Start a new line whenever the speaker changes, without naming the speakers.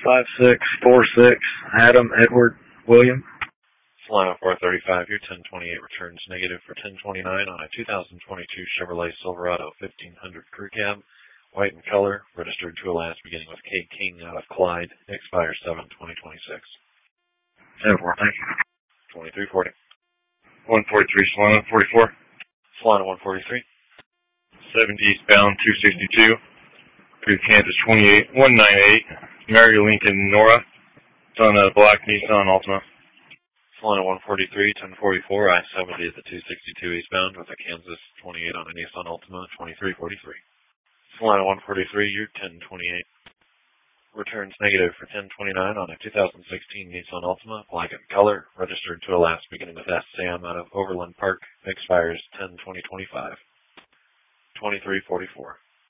5646, Adam Edward William.
Solano 435, your 1028 returns negative for 1029 on a 2022 Chevrolet Silverado 1500 crew cab, white in color, registered to a last beginning with K. King out of Clyde, expires 7/2026.
10-4, thank you.
2340.
143, Solano 44.
Solano 143.
70 eastbound 262. Through Kansas 198, Mary Lincoln Nora. It's on a black Nissan Altima.
Solano 143, 1044, I-70 at the 262 eastbound with a Kansas 28 on a Nissan Altima, 2343. Solano 143, your 1028. Returns negative for 1029 on a 2016 Nissan Altima, black in color, registered to a last beginning with S. Sam out of Overland Park, expires 10/2025. 2344.